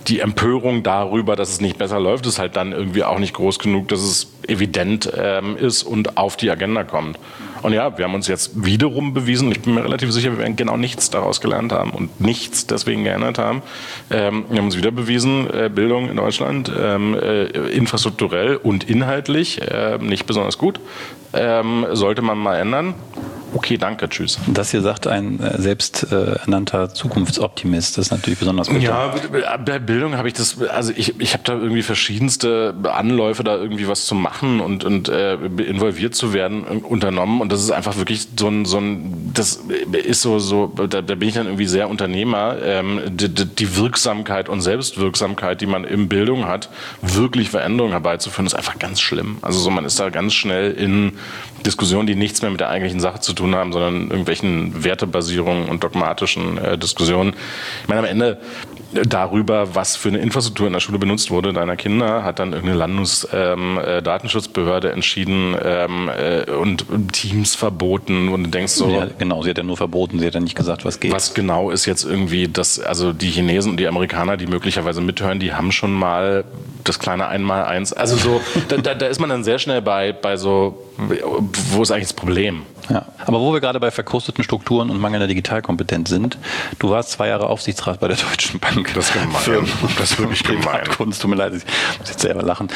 [SPEAKER 2] die Empörung darüber, dass es nicht besser läuft, ist halt dann irgendwie auch nicht groß genug, dass es evident ist und auf die Agenda kommt. Und ja, wir haben uns jetzt wiederum bewiesen, ich bin mir relativ sicher, wir werden genau nichts daraus gelernt haben und nichts deswegen geändert haben. Wir haben uns wieder bewiesen, Bildung in Deutschland infrastrukturell und inhaltlich nicht besonders gut. Sollte man mal ändern. Okay, danke, tschüss.
[SPEAKER 1] Das hier sagt ein selbsternannter Zukunftsoptimist. Das ist natürlich besonders gut.
[SPEAKER 2] Ja, bei Bildung habe ich das, also ich habe da irgendwie verschiedenste Anläufe, da irgendwie was zu machen und involviert zu werden, unternommen. Und das ist einfach wirklich so ein das ist so da bin ich dann irgendwie sehr Unternehmer. Die Wirksamkeit und Selbstwirksamkeit, die man in Bildung hat, wirklich Veränderungen herbeizuführen, ist einfach ganz schlimm. Also so, man ist da ganz schnell in Diskussionen, die nichts mehr mit der eigentlichen Sache zu tun haben, sondern irgendwelchen Wertebasierungen und dogmatischen Diskussionen. Ich meine, am Ende darüber, was für eine Infrastruktur in der Schule benutzt wurde, deiner Kinder, hat dann irgendeine Landesdatenschutzbehörde entschieden und Teams verboten und du denkst so...
[SPEAKER 1] Ja, genau, sie hat ja nur verboten, sie hat ja nicht gesagt, was geht.
[SPEAKER 2] Was genau ist jetzt irgendwie das, also die Chinesen und die Amerikaner, die möglicherweise mithören, die haben schon mal das kleine 1x1, also so, da ist man dann sehr schnell bei so, wo ist eigentlich das Problem?
[SPEAKER 1] Ja, aber wo wir gerade bei verkrusteten Strukturen und mangelnder Digitalkompetenz sind, du warst 2 Jahre Aufsichtsrat bei der Deutschen Bank.
[SPEAKER 2] Das ist gemein. Das ist wirklich gemein.
[SPEAKER 1] Tut mir leid, ich muss jetzt selber lachen.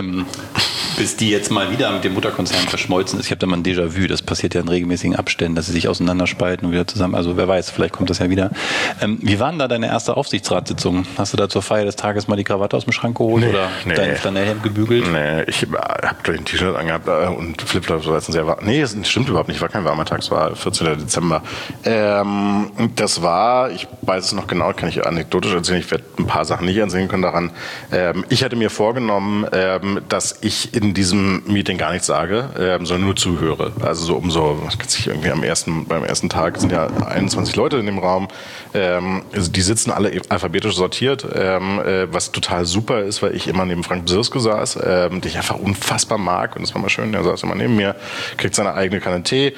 [SPEAKER 1] Bis die jetzt mal wieder mit dem Mutterkonzern verschmolzen ist. Ich habe da mal ein Déjà-vu, das passiert ja in regelmäßigen Abständen, dass sie sich auseinanderspalten und wieder zusammen, also wer weiß, vielleicht kommt das ja wieder. Wie war denn da deine erste Aufsichtsratssitzung? Hast du da zur Feier des Tages mal die Krawatte aus dem Schrank geholt oder dein Flanellhemd gebügelt?
[SPEAKER 2] Nee, ich habe gleich ein T-Shirt angehabt und Flipflops. Nee, das stimmt überhaupt nicht, war kein warmer Tag, es war 14. Dezember. Das war, ich weiß es noch genau, kann ich anekdotisch erzählen, ich werde ein paar Sachen nicht erzählen können daran. Ich hatte mir vorgenommen, dass ich in diesem Meeting gar nichts sage, sondern nur zuhöre. Also so irgendwie beim ersten Tag sind ja 21 Leute in dem Raum, also die sitzen alle alphabetisch sortiert, was total super ist, weil ich immer neben Frank Bsirske saß, den ich einfach unfassbar mag und das war mal schön, der saß immer neben mir, kriegt seine eigene Kanne Tee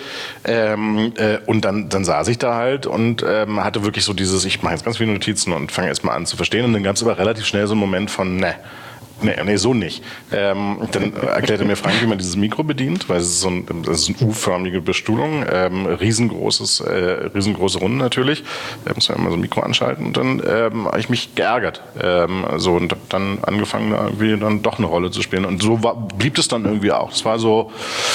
[SPEAKER 2] und dann saß ich da halt und hatte wirklich so dieses, ich mache jetzt ganz viele Notizen und fange erst mal an zu verstehen und dann gab es aber relativ schnell so einen Moment von, Nee, so nicht. Dann erklärte mir Frank, wie man dieses Mikro bedient, weil es ist das ist eine U-förmige Bestuhlung, riesengroße Runde natürlich. Muss man immer so ein Mikro anschalten und dann habe ich mich geärgert. Und habe dann angefangen, da irgendwie dann doch eine Rolle zu spielen. Und so blieb es dann irgendwie auch. Es war so,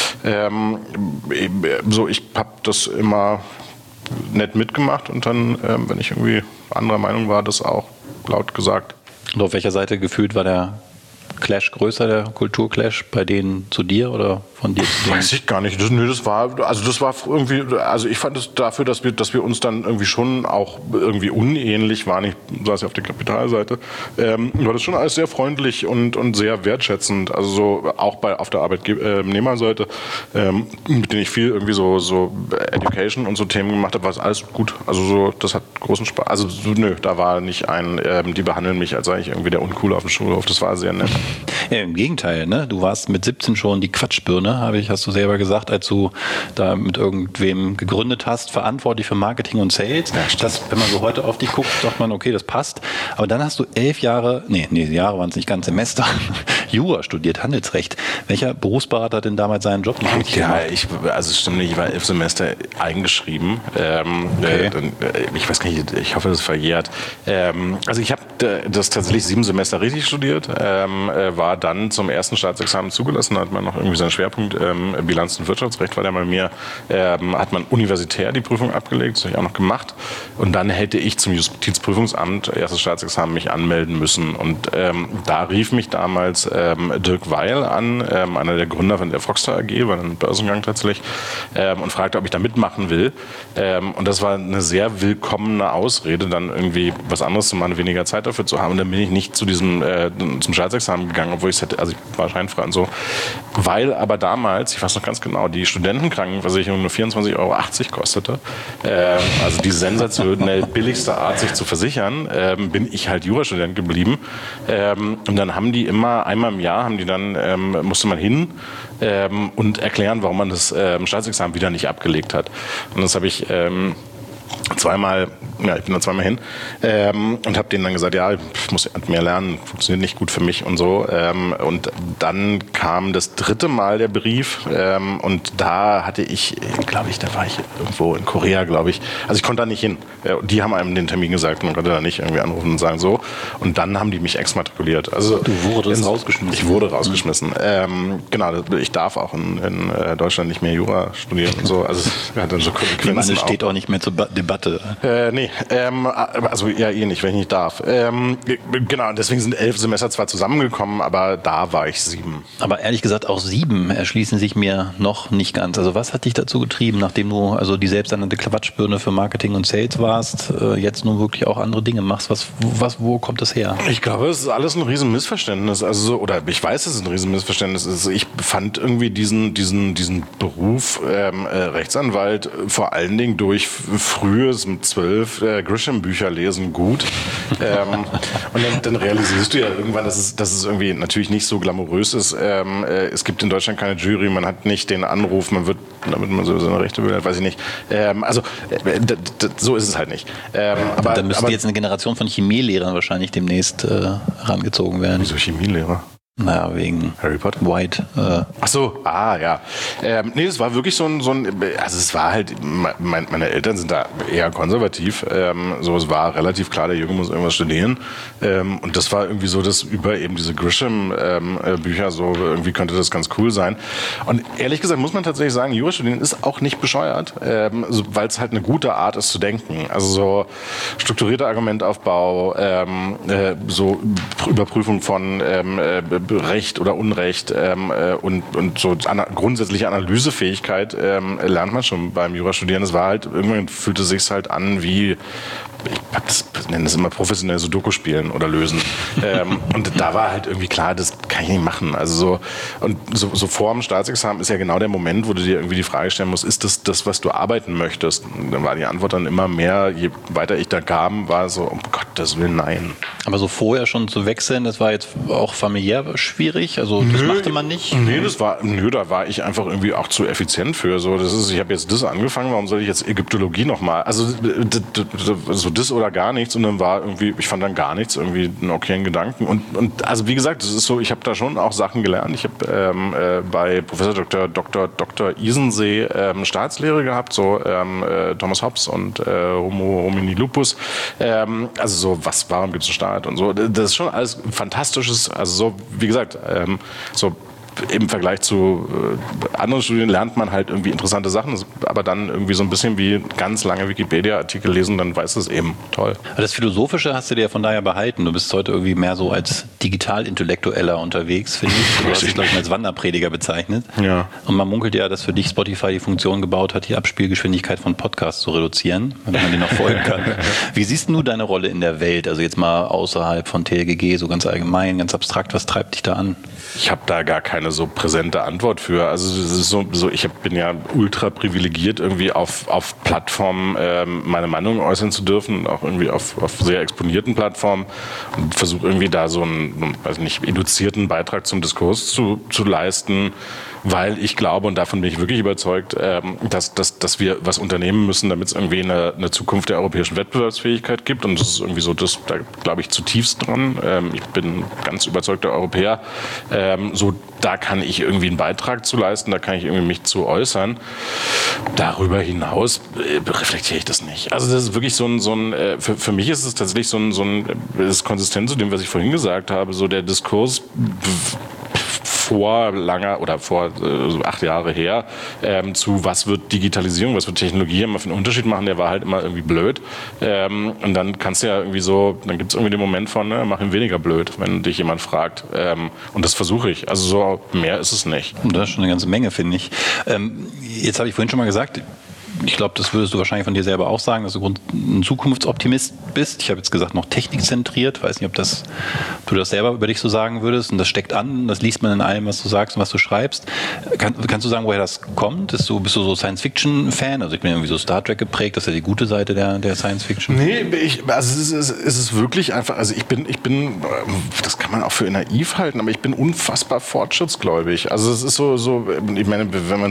[SPEAKER 2] ich habe das immer nett mitgemacht und dann, wenn ich irgendwie anderer Meinung war, das auch laut gesagt.
[SPEAKER 1] Und auf welcher Seite gefühlt war der Clash größer, der Kulturclash, bei denen zu dir oder von dir zu denen?
[SPEAKER 2] Weiß ich gar nicht. Das war irgendwie, also ich fand es dafür, dass wir uns dann irgendwie schon auch irgendwie unähnlich waren. Ich saß ja auf der Kapitalseite. War das schon alles sehr freundlich und sehr wertschätzend. Also so auch auf der Arbeitnehmerseite, mit denen ich viel irgendwie so Education und so Themen gemacht habe, war es alles gut. Also so, das hat großen Spaß. Also da war nicht die behandeln mich als sei ich irgendwie der Uncoole auf dem Schulhof. Das war sehr nett.
[SPEAKER 1] Ja, im Gegenteil, ne? Du warst mit 17 schon die Quatschbirne, hast du selber gesagt, als du da mit irgendwem gegründet hast, verantwortlich für Marketing und Sales. Ja, das, wenn man so heute auf dich guckt, sagt man, okay, das passt. Aber dann hast du 11 Jahre, Jahre waren es nicht, ganz Semester, Jura studiert, Handelsrecht. Welcher Berufsberater hat denn damals seinen Job nicht richtig gemacht?
[SPEAKER 2] Stimmt nicht, ich war 11 Semester eingeschrieben. Okay. Ich weiß gar nicht, ich hoffe, das ist verjährt. Also ich habe das tatsächlich 7 Semester richtig studiert, war dann zum ersten Staatsexamen zugelassen, hat man noch irgendwie seinen Schwerpunkt Bilanz- und Wirtschaftsrecht war der bei mir, hat man universitär die Prüfung abgelegt, das habe ich auch noch gemacht und dann hätte ich zum Justizprüfungsamt, erstes Staatsexamen, mich anmelden müssen und da rief mich damals Dirk Weil an, einer der Gründer von der Foxter AG, war ein Börsengang tatsächlich, und fragte, ob ich da mitmachen will und das war eine sehr willkommene Ausrede, dann irgendwie was anderes zu machen, weniger Zeit dafür zu haben und dann bin ich nicht zum Staatsexamen gegangen, obwohl ich war scheinfrei und so, weil aber damals, ich weiß noch ganz genau, die Studentenkrankenversicherung nur 24,80 € kostete, also die sensationell billigste Art, sich zu versichern, bin ich halt Jurastudent geblieben und dann haben die immer, einmal im Jahr musste man hin und erklären, warum man das Staatsexamen wieder nicht abgelegt hat und das habe ich zweimal hin und habe denen dann gesagt, ja, ich muss mehr lernen, funktioniert nicht gut für mich und so. Und dann kam das 3. Mal der Brief und da hatte ich, glaube ich, da war ich irgendwo in Korea, glaube ich. Also ich konnte da nicht hin. Die haben einem den Termin gesagt, man konnte da nicht irgendwie anrufen und sagen so. Und dann haben die mich exmatrikuliert. Also
[SPEAKER 3] du wurdest rausgeschmissen.
[SPEAKER 2] Ich wurde rausgeschmissen. Genau, ich darf auch in Deutschland nicht mehr Jura studieren und so. Also es hat dann so Konsequenzen.
[SPEAKER 1] Das steht auch nicht mehr zur Debatte.
[SPEAKER 2] Nee, also ja nicht, wenn ich nicht darf. Genau, deswegen sind 11 Semester zwar zusammengekommen, aber da war ich 7.
[SPEAKER 1] Aber ehrlich gesagt, auch 7 erschließen sich mir noch nicht ganz. Also was hat dich dazu getrieben, nachdem du also die selbsternannte Quatschbirne für Marketing und Sales warst, jetzt nun wirklich auch andere Dinge machst? Wo kommt das her?
[SPEAKER 2] Ich glaube, es ist alles ein riesen Missverständnis. Also oder ich weiß, dass es ein riesen Missverständnis ist. Ich fand irgendwie diesen Beruf Rechtsanwalt vor allen Dingen durch frühes mit 12 Grisham-Bücher lesen gut. Und dann realisierst du ja irgendwann, dass es irgendwie natürlich nicht so glamourös ist. Es gibt in Deutschland keine Jury, man hat nicht den Anruf, man wird, damit man so seine Rechte will, weiß ich nicht. So ist es halt nicht.
[SPEAKER 1] Da müsste jetzt eine Generation von Chemielehrern wahrscheinlich demnächst herangezogen werden.
[SPEAKER 2] Wieso Chemielehrer?
[SPEAKER 1] Naja, wegen
[SPEAKER 2] Harry Potter.
[SPEAKER 1] White.
[SPEAKER 2] Ach so, ja. Nee, es war wirklich so ein, also es war halt, meine Eltern sind da eher konservativ. Es war relativ klar, der Junge muss irgendwas studieren. Und das war irgendwie so, dass über eben diese Grisham-Bücher so, irgendwie könnte das ganz cool sein. Und ehrlich gesagt muss man tatsächlich sagen, Jura studieren ist auch nicht bescheuert, weil es halt eine gute Art ist zu denken. Also so strukturierter Argumentaufbau, so Überprüfung von Recht oder Unrecht und so grundsätzliche Analysefähigkeit lernt man schon beim Jurastudieren. Es war halt, irgendwann fühlte es sich halt an wie, ich nenne das immer professionell Sudoku spielen oder lösen. Und da war halt irgendwie klar, das kann ich nicht machen. Also so vor dem Staatsexamen ist ja genau der Moment, wo du dir irgendwie die Frage stellen musst, ist das, was du arbeiten möchtest? Und dann war die Antwort dann immer mehr, je weiter ich da kam, war so, um Gottes Willen, nein.
[SPEAKER 1] Aber so vorher schon zu wechseln, das war jetzt auch familiär schwierig? Also das machte man nicht?
[SPEAKER 2] Nee, da war ich einfach irgendwie auch zu effizient für. So, ich habe jetzt das angefangen, warum soll ich jetzt Ägyptologie nochmal? Also so das oder gar nichts und dann war irgendwie, ich fand dann gar nichts irgendwie einen okayen Gedanken. Und also wie gesagt, das ist so, ich habe da schon auch Sachen gelernt. Ich habe bei Professor Dr. Isensee Staatslehre gehabt, so Thomas Hobbes und Homo homini lupus. Also so, warum gibt es einen Staat und so. Das ist schon alles Fantastisches. Also so, wie gesagt, so im Vergleich zu anderen Studien lernt man halt irgendwie interessante Sachen, aber dann irgendwie so ein bisschen wie ganz lange Wikipedia-Artikel lesen, dann weiß es eben toll.
[SPEAKER 1] Das Philosophische hast du dir von daher behalten. Du bist heute irgendwie mehr so als Digital-Intellektueller unterwegs, finde ich. Du hast dich, glaube ich, als Wanderprediger bezeichnet.
[SPEAKER 2] Ja.
[SPEAKER 1] Und man munkelt ja, dass für dich Spotify die Funktion gebaut hat, die Abspielgeschwindigkeit von Podcasts zu reduzieren, damit man denen noch folgen kann. Wie siehst du deine Rolle in der Welt? Also jetzt mal außerhalb von TLGG, so ganz allgemein, ganz abstrakt, was treibt dich da an?
[SPEAKER 2] Ich habe da gar keine so präsente Antwort für. Also das ist so ich bin ja ultra privilegiert, irgendwie auf Plattformen meine Meinung äußern zu dürfen, auch irgendwie auf sehr exponierten Plattformen und versuche irgendwie da so einen, weiß nicht, eduzierten Beitrag zum Diskurs zu leisten, weil ich glaube, und davon bin ich wirklich überzeugt, dass wir was unternehmen müssen, damit es irgendwie eine Zukunft der europäischen Wettbewerbsfähigkeit gibt. Und das ist irgendwie so, da glaube ich zutiefst dran. Ich bin ganz überzeugter Europäer. Da kann ich irgendwie einen Beitrag zu leisten, da kann ich irgendwie mich zu äußern. Darüber hinaus reflektiere ich das nicht. Also das ist wirklich so ein für mich ist es tatsächlich so ein das ist konsistent zu dem, was ich vorhin gesagt habe, so der Diskurs vor 8 Jahre her, zu was wird Digitalisierung, was wird Technologie immer für einen Unterschied machen, der war halt immer irgendwie blöd. Und dann kannst du ja irgendwie so, dann gibt es irgendwie den Moment von, mach ihn weniger blöd, wenn dich jemand fragt. Und das versuche ich. Also so mehr ist es nicht.
[SPEAKER 1] Das ist schon eine ganze Menge, finde ich. Jetzt habe ich vorhin schon mal gesagt, ich glaube, das würdest du wahrscheinlich von dir selber auch sagen, dass du ein Zukunftsoptimist bist. Ich habe jetzt gesagt, noch technikzentriert. Weiß nicht, ob du das selber über dich so sagen würdest. Und das steckt an, das liest man in allem, was du sagst und was du schreibst. Kannst du sagen, woher das kommt? Bist du so Science-Fiction-Fan? Also ich bin irgendwie so Star Trek geprägt. Das ist ja die gute Seite der Science-Fiction.
[SPEAKER 2] Nee, es ist wirklich einfach, also ich bin, das kann man auch für naiv halten, aber ich bin unfassbar fortschrittsgläubig. Also es ist so, ich meine, wenn man zurückdenkt,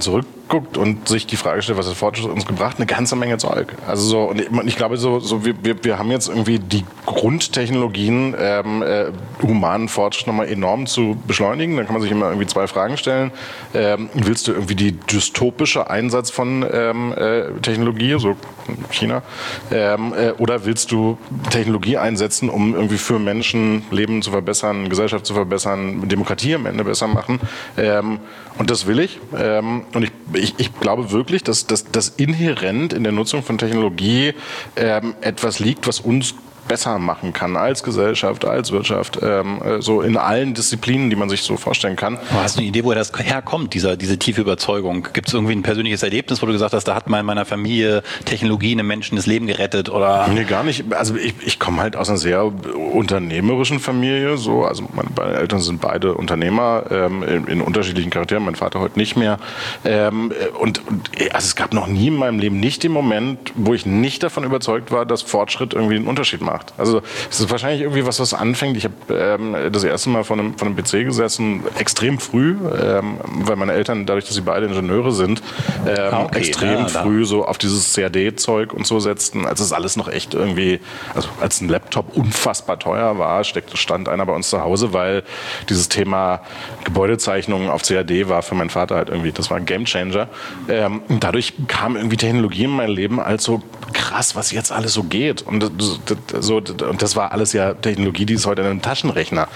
[SPEAKER 2] guckt und sich die Frage stellt, was hat Fortschritt uns gebracht, eine ganze Menge Zeug. Also so, und ich glaube, wir haben jetzt irgendwie die Grundtechnologien, humanen Fortschritt nochmal enorm zu beschleunigen. Dann kann man sich immer irgendwie 2 Fragen stellen. Willst du irgendwie die dystopische Einsatz von Technologie, so China, oder willst du Technologie einsetzen, um irgendwie für Menschen Leben zu verbessern, Gesellschaft zu verbessern, Demokratie am Ende besser machen? Und das will ich. Und ich glaube wirklich, dass das inhärent in der Nutzung von Technologie etwas liegt, was uns besser machen kann als Gesellschaft, als Wirtschaft, so in allen Disziplinen, die man sich so vorstellen kann.
[SPEAKER 1] Aber hast du eine Idee, woher das herkommt, diese tiefe Überzeugung? Gibt es irgendwie ein persönliches Erlebnis, wo du gesagt hast, da hat mal in meiner Familie Technologie einem Menschen das Leben gerettet? Oder?
[SPEAKER 2] Nee, gar nicht. Also ich komme halt aus einer sehr unternehmerischen Familie. So. Also meine Eltern sind beide Unternehmer in unterschiedlichen Charakteren, mein Vater heute nicht mehr. Und also es gab noch nie in meinem Leben nicht den Moment, wo ich nicht davon überzeugt war, dass Fortschritt irgendwie einen Unterschied macht. Also es ist wahrscheinlich irgendwie was anfängt. Ich habe das erste Mal vor einem PC gesessen, extrem früh, weil meine Eltern, dadurch, dass sie beide Ingenieure sind, extrem früh so auf dieses CAD-Zeug und so setzten, als es alles noch echt irgendwie, also als ein Laptop unfassbar teuer war, stand einer bei uns zu Hause, weil dieses Thema Gebäudezeichnungen auf CAD war für meinen Vater halt irgendwie, das war ein Gamechanger. Und dadurch kam irgendwie Technologie in mein Leben als so krass, was jetzt alles so geht. Und das war alles ja Technologie, die ist heute in einem Taschenrechner.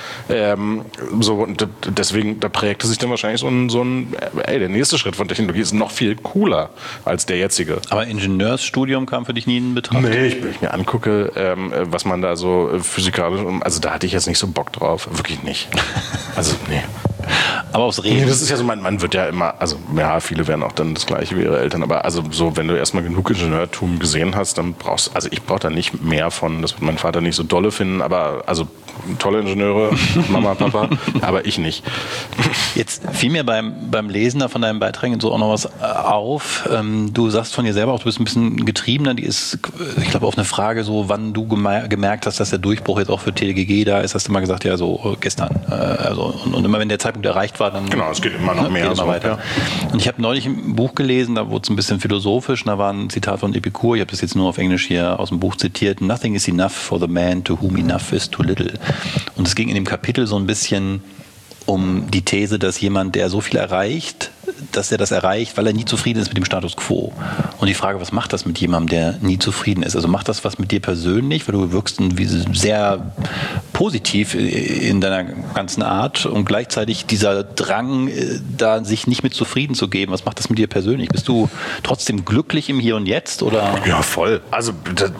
[SPEAKER 2] Und deswegen, da prägte sich dann wahrscheinlich der nächste Schritt von Technologie ist noch viel cooler als der jetzige.
[SPEAKER 1] Aber Ingenieursstudium kam für dich nie in Betracht?
[SPEAKER 2] Nee, ich mir angucke, was man da so physikalisch, also da hatte ich jetzt nicht so Bock drauf. Wirklich nicht. Also, nee.
[SPEAKER 1] Aber aufs Reden.
[SPEAKER 2] Nee, das ist ja so, man wird ja immer, also ja, viele werden auch dann das Gleiche wie ihre Eltern, aber also so, wenn du erstmal genug Ingenieurtum gesehen hast, dann ich brauche da nicht mehr von, das wird mein Vater nicht so dolle finden, aber also tolle Ingenieure, Mama, Papa, aber ich nicht.
[SPEAKER 1] Jetzt fiel mir beim Lesen von deinen Beiträgen so auch noch was auf. Du sagst von dir selber auch, du bist ein bisschen getriebener. Die ist, ich glaube, auf eine Frage so, wann du gemerkt hast, dass der Durchbruch jetzt auch für TGG da ist, hast du mal gesagt, ja, so gestern. Und immer wenn der Zeitpunkt erreicht war, dann...
[SPEAKER 2] Genau, es geht immer noch mehr.
[SPEAKER 1] Geht immer weiter. Ja. Und ich habe neulich ein Buch gelesen, da wurde es ein bisschen philosophisch, da war ein Zitat von Epikur, ich habe das jetzt nur auf Englisch hier aus dem Buch zitiert, "Nothing is enough for the man to whom enough is too little." Und es ging in dem Kapitel so ein bisschen um die These, dass jemand, der so viel erreicht, dass er das erreicht, weil er nie zufrieden ist mit dem Status quo. Und die Frage, was macht das mit jemandem, der nie zufrieden ist? Also macht das was mit dir persönlich, weil du wirkst sehr positiv in deiner ganzen Art und gleichzeitig dieser Drang, da sich nicht mit zufrieden zu geben. Was macht das mit dir persönlich? Bist du trotzdem glücklich im Hier und Jetzt? Oder?
[SPEAKER 2] Ja, voll. Also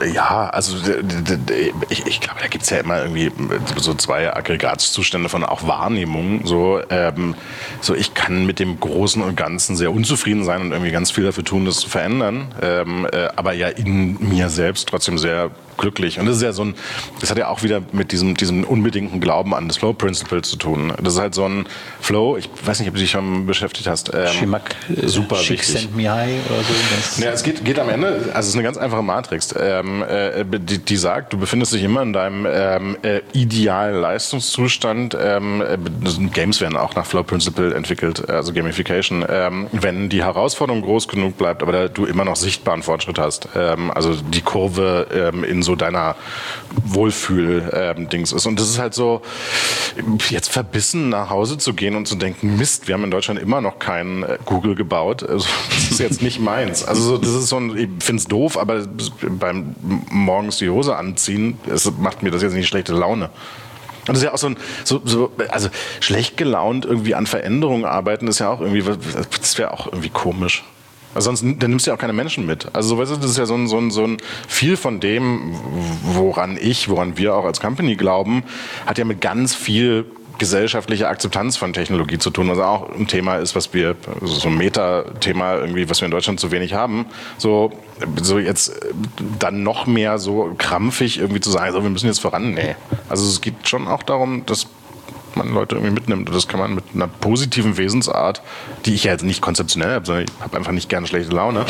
[SPEAKER 2] ich glaube, da gibt es ja immer irgendwie so 2 Aggregatzustände von auch Wahrnehmung. So ich kann mit dem Großen und Ganzen sehr unzufrieden sein und irgendwie ganz viel dafür tun, das zu verändern. Aber ja in mir selbst trotzdem sehr glücklich. Und das ist ja das hat ja auch wieder mit diesem unbedingten Glauben an das Flow Principle zu tun. Das ist halt so ein Flow, ich weiß nicht, ob du dich schon beschäftigt hast. Super wichtig.
[SPEAKER 1] Send me high oder so.
[SPEAKER 2] Ja, es geht am Ende, also es ist eine ganz einfache Matrix, die sagt, du befindest dich immer in deinem idealen Leistungszustand. Games werden auch nach Flow Principle entwickelt, also Gamification, wenn die Herausforderung groß genug bleibt, aber du immer noch sichtbaren Fortschritt hast. Also die Kurve in so deiner Wohlfühl-Dings ist. Und das ist halt so, jetzt verbissen nach Hause zu gehen und zu denken, Mist, wir haben in Deutschland immer noch keinen Google gebaut. Also, das ist jetzt nicht meins. Also das ist ich finde es doof, aber beim morgens die Hose anziehen, macht mir das jetzt nicht schlechte Laune. Und das ist ja auch also schlecht gelaunt irgendwie an Veränderungen arbeiten, ist ja auch irgendwie, das wäre auch irgendwie komisch. Also sonst dann nimmst du ja auch keine Menschen mit. Also weißt du, das ist ja so ein viel von dem, woran wir auch als Company glauben, hat ja mit ganz viel gesellschaftlicher Akzeptanz von Technologie zu tun, was auch ein Thema ist, so ein Meta-Thema irgendwie, was wir in Deutschland zu wenig haben. So jetzt dann noch mehr so krampfig irgendwie zu sagen, so wir müssen jetzt voran. Nee. Also es geht schon auch darum, dass man Leute irgendwie mitnimmt. Und das kann man mit einer positiven Wesensart, die ich ja jetzt nicht konzeptionell habe, sondern ich habe einfach nicht gerne schlechte Laune,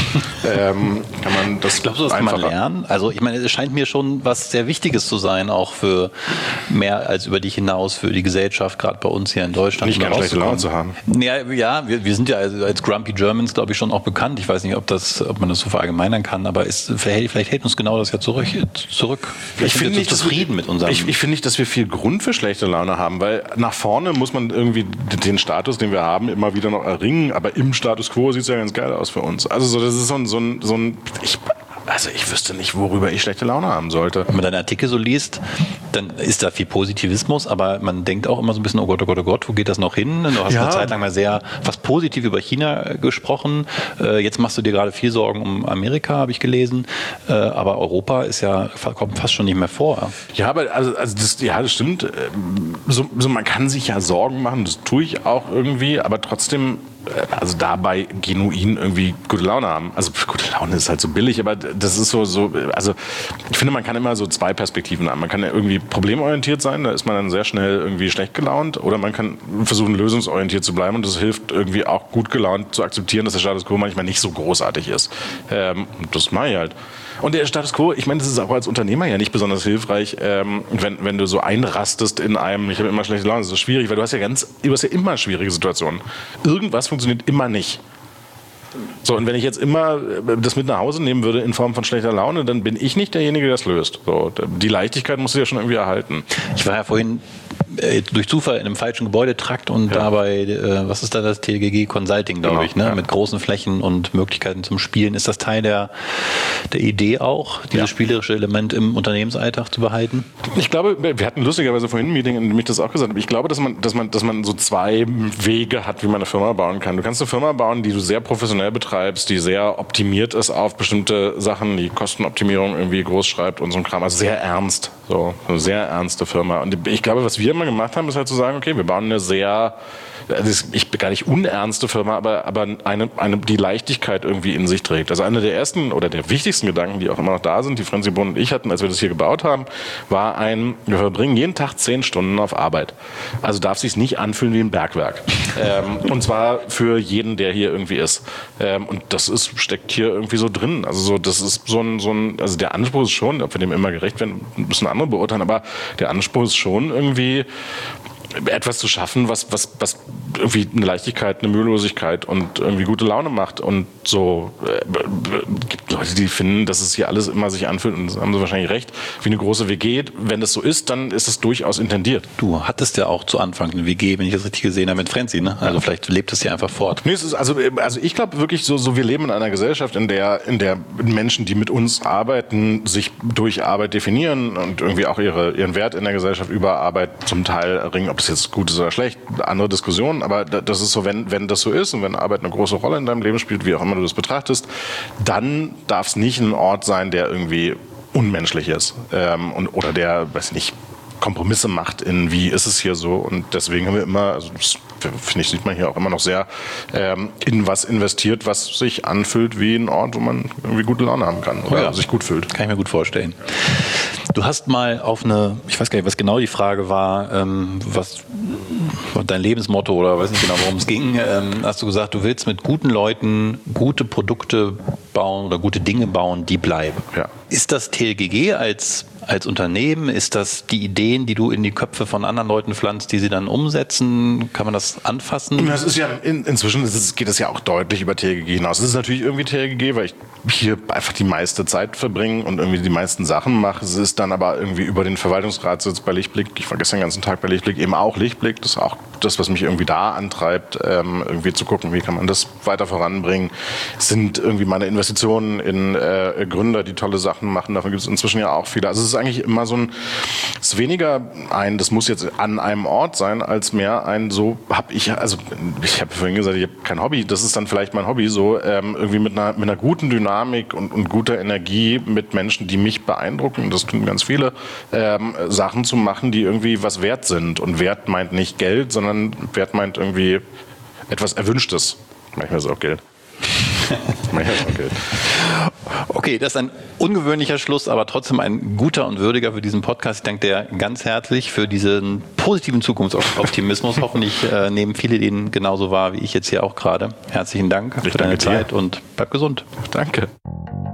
[SPEAKER 2] kann man das
[SPEAKER 1] Glaubst du, das kann man lernen? Also ich meine, es scheint mir schon was sehr Wichtiges zu sein, auch für mehr als über dich hinaus, für die Gesellschaft, gerade bei uns hier in Deutschland.
[SPEAKER 2] Nicht gerne schlechte Laune zu haben.
[SPEAKER 1] Ja, wir sind ja als Grumpy Germans, glaube ich, schon auch bekannt. Ich weiß nicht, ob man das so verallgemeinern kann, aber vielleicht hält uns genau das ja zurück.
[SPEAKER 2] Ich finde nicht
[SPEAKER 1] zufrieden mit unserem...
[SPEAKER 2] Ich finde nicht, dass wir viel Grund für schlechte Laune haben, weil nach vorne muss man irgendwie den Status, den wir haben, immer wieder noch erringen, aber im Status Quo sieht es ja ganz geil aus für uns. Also das ist so ein ich wüsste nicht, worüber ich schlechte Laune haben sollte.
[SPEAKER 1] Wenn man deine Artikel so liest, dann ist da viel Positivismus, aber man denkt auch immer so ein bisschen, oh Gott, wo geht das noch hin? Du hast eine Zeit lang mal sehr fast positiv über China gesprochen. Jetzt machst du dir gerade viel Sorgen um Amerika, habe ich gelesen. Aber Europa kommt fast schon nicht mehr vor.
[SPEAKER 2] Ja, aber das stimmt. So man kann sich ja Sorgen machen, das tue ich auch irgendwie, aber trotzdem dabei genuin irgendwie gute Laune haben. Also gute Laune ist halt so billig, aber das ist also ich finde, man kann immer so zwei Perspektiven haben. Man kann ja irgendwie problemorientiert sein, da ist man dann sehr schnell irgendwie schlecht gelaunt, oder man kann versuchen, lösungsorientiert zu bleiben, und das hilft irgendwie auch gut gelaunt zu akzeptieren, dass der Status Quo manchmal nicht so großartig ist. Das mache ich halt. Und der Status Quo, ich meine, das ist auch als Unternehmer ja nicht besonders hilfreich, wenn du so einrastest in einem, ich habe immer schlechte Laune, das ist schwierig, weil du hast ja immer schwierige Situationen. Irgendwas funktioniert immer nicht. So, und wenn ich jetzt immer das mit nach Hause nehmen würde in Form von schlechter Laune, dann bin ich nicht derjenige, der das löst. So, die Leichtigkeit musst du ja schon irgendwie erhalten.
[SPEAKER 1] Ich war ja vorhin durch Zufall in einem falschen Gebäudetrakt und dabei, was ist da das TGG Consulting, glaube ich, ne? Ja. Mit großen Flächen und Möglichkeiten zum Spielen. Ist das Teil der Idee auch, dieses spielerische Element im Unternehmensalltag zu behalten?
[SPEAKER 2] Ich glaube, wir hatten lustigerweise vorhin ein Meeting, in dem ich das auch gesagt habe. Ich glaube, dass man so zwei Wege hat, wie man eine Firma bauen kann. Du kannst eine Firma bauen, die du sehr professionell betreibst, die sehr optimiert ist auf bestimmte Sachen, die Kostenoptimierung irgendwie groß schreibt und so ein Kram. Also sehr ernst. So eine sehr ernste Firma. Und ich glaube, was wir immer gemacht haben, ist halt zu sagen, okay, wir bauen eine sehr, gar nicht unernste Firma, aber eine, die Leichtigkeit irgendwie in sich trägt. Also einer der ersten oder der wichtigsten Gedanken, die auch immer noch da sind, die Franzi Bohn und ich hatten, als wir das hier gebaut haben, war wir verbringen jeden Tag 10 Stunden auf Arbeit. Also darf es sich nicht anfühlen wie ein Bergwerk. Und zwar für jeden, der hier irgendwie ist. Und das steckt hier irgendwie so drin. Also das ist also der Anspruch ist schon, ob wir dem immer gerecht werden, müssen andere beurteilen, aber der Anspruch ist schon irgendwie etwas zu schaffen, was irgendwie eine Leichtigkeit, eine Mühelosigkeit und irgendwie gute Laune macht. Und so gibt Leute, die finden, dass es hier alles immer sich anfühlt, und das haben sie wahrscheinlich recht, wie eine große WG. Wenn das so ist, dann ist es durchaus intendiert.
[SPEAKER 1] Du hattest ja auch zu Anfang eine WG, wenn ich das richtig gesehen habe, mit Franzi, ne? Also vielleicht lebt es hier einfach fort.
[SPEAKER 2] Nee, es ist also ich glaube wirklich so, wir leben in einer Gesellschaft, in der Menschen, die mit uns arbeiten, sich durch Arbeit definieren und irgendwie auch ihren Wert in der Gesellschaft über Arbeit zum Teil erringen, ob es jetzt gut ist oder schlecht, andere Diskussion, aber das ist so, wenn das so ist und wenn Arbeit eine große Rolle in deinem Leben spielt, wie auch immer du das betrachtest, dann darf es nicht ein Ort sein, der irgendwie unmenschlich ist oder der, weiß nicht, Kompromisse macht in wie ist es hier so, und deswegen haben wir immer, also das finde ich, sieht man hier auch immer noch sehr in was investiert, was sich anfühlt wie ein Ort, wo man irgendwie gute Laune haben kann oder sich gut fühlt.
[SPEAKER 1] Kann ich mir gut vorstellen. Du hast mal ich weiß gar nicht, was genau die Frage war, was dein Lebensmotto oder weiß nicht genau, worum es ging, hast du gesagt, du willst mit guten Leuten gute Produkte bauen oder gute Dinge bauen, die bleiben.
[SPEAKER 2] Ja.
[SPEAKER 1] Ist das TLGG als Unternehmen? Ist das die Ideen, die du in die Köpfe von anderen Leuten pflanzt, die sie dann umsetzen? Kann man das anfassen?
[SPEAKER 2] Das ist ja inzwischen geht es ja auch deutlich über TLGG hinaus. Es ist natürlich irgendwie TLGG, weil ich hier einfach die meiste Zeit verbringe und irgendwie die meisten Sachen mache. Es ist dann aber irgendwie über den Verwaltungsratssitz bei Lichtblick. Ich war gestern den ganzen Tag bei Lichtblick, eben auch Lichtblick. Das ist auch das, was mich irgendwie da antreibt, irgendwie zu gucken, wie kann man das weiter voranbringen. Es sind irgendwie meine Investitionen in Gründer, die tolle Sachen machen. Davon gibt es inzwischen ja auch viele. Also es ist eigentlich immer es ist weniger das muss jetzt an einem Ort sein, als mehr ich habe vorhin gesagt, ich habe kein Hobby, das ist dann vielleicht mein Hobby, so irgendwie mit einer guten Dynamik und guter Energie mit Menschen, die mich beeindrucken, das tun ganz viele, Sachen zu machen, die irgendwie was wert sind. Und Wert meint nicht Geld, sondern Wert meint irgendwie etwas Erwünschtes. Manchmal ist es auch Geld.
[SPEAKER 1] Okay, das ist ein ungewöhnlicher Schluss, aber trotzdem ein guter und würdiger für diesen Podcast. Ich danke dir ganz herzlich für diesen positiven Zukunftsoptimismus. Hoffentlich nehmen viele den genauso wahr wie ich jetzt hier auch gerade. Herzlichen Dank für deine Zeit und bleib gesund.
[SPEAKER 2] Danke.